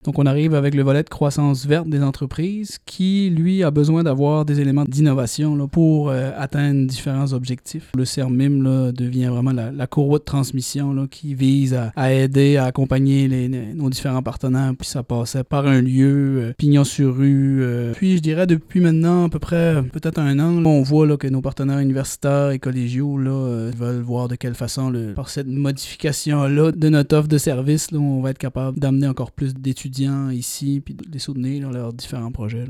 Donc, on arrive avec le volet de croissance verte des entreprises qui, lui, a besoin d'avoir des éléments d'innovation là, pour atteindre différents objectifs. Le CERMIM là, devient vraiment la courroie de transmission là, qui vise à aider, à accompagner nos différents partenaires. Puis ça passait par un lieu, pignon sur rue. Puis, je dirais, depuis maintenant à peu près peut-être un an, là, on voit là, que nos partenaires universitaires et collégiaux là, veulent voir de quelle façon, par cette modification-là de notre offre de service, là, on va être capable d'amener encore plus d'étudiants ici puis de les soutenir dans leurs différents projets. Là.